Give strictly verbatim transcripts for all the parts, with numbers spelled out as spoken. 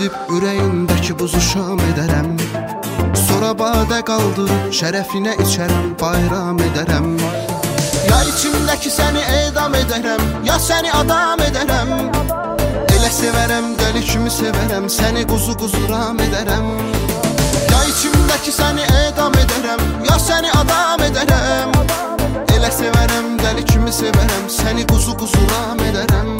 Əridib ürəyindəki buzu şam edərəm. Sonra badə qaldırıb şərəfinə içərəm, bayram edərəm. Ya içimdəki səni edam edərəm, ya səni adam edərəm. Elə sevərəm, dəli kimi sevərəm, səni quzu quzuram edərəm. Ya içimdəki səni edam edərəm, ya səni adam edərəm. Elə sevərəm, dəli kimi sevərəm, səni quzu quzuram edərəm.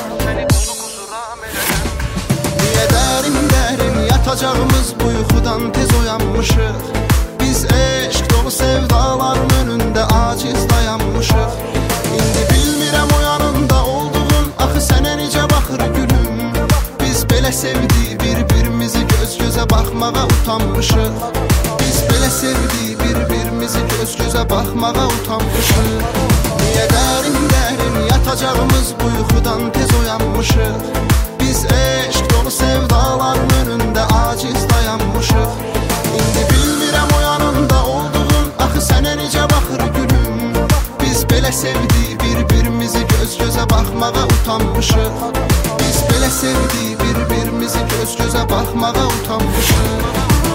Niyə dərin dərin yatacağımız bu yuxudan tez oyanmışıq? Biz eşq dolu sevdaların önündə aciz dayanmışıq. İndi bilmirəm o yanında olduğun, axı sənə necə baxır gülüm. Biz belə sevdik bir-birimizi, göz gözə baxmağa utanmışıq. Biz belə sevdik bir-birimizi, göz gözə baxmağa utanmışıq. Niyə dərin dərin yatacağımız bu yuxudan tez oyanmışıq? Biz eşq dolu sevdaların önündə aciz dayanmışıq. İndi bilmirəm o yanında olduğun, axı sənə necə baxır gülüm. Biz belə sevdik bir-birimizi, göz gözə baxmağa utanmışıq. Biz belə sevdik bir-birimizi, göz gözə baxmağa utanmışıq.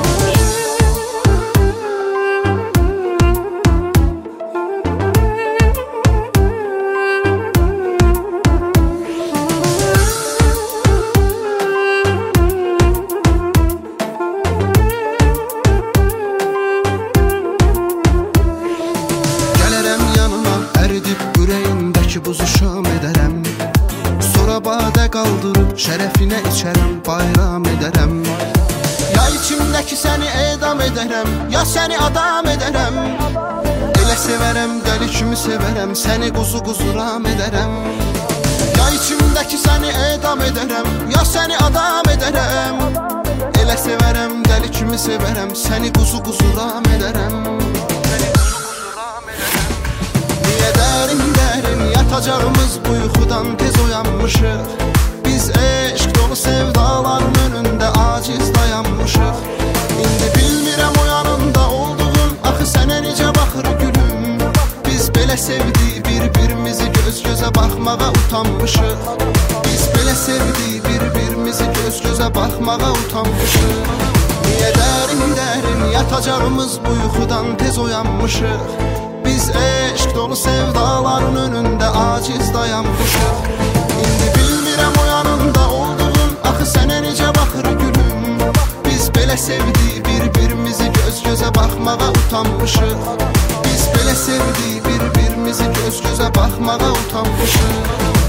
Buzu şam edərəm. Sonra badə qaldırıb şərəfinə içərəm, bayram edərəm. Ya içimdəki səni edam edərəm, ya səni adam edərəm. Elə sevərəm, dəli kimi sevərəm, səni quzu quzuram edərəm. Ya içimdəki səni edam edərəm, ya səni adam edərəm. Elə sevərəm, dəli kimi sevərəm, səni quzu quzuram edərəm. Niyə dərin dərin yatacağımız bu yuxudan tez oyanmışıq? Biz eşq dolu sevdaların önündə aciz dayanmışıq. İndi bilmirəm o yanında olduğun, axı sənə necə baxır gülüm. Biz belə sevdik bir-birimizi, göz gözə baxmağa utanmışıq. Biz belə sevdik bir-birimizi, göz gözə baxmağa utanmışıq. Niyə dərin dərin yatacağımız bu yuxudan tez oyanmışıq? Biz eşq dolu sevdaların önündə aciz dayanmışıq. İndi bilmirəm o yanında olduğun, axı sənə necə baxır gülüm. Biz belə sevdik bir-birimizi, göz gözə baxmağa utanmışıq. Biz belə sevdik bir-birimizi, göz gözə baxmağa utanmışıq.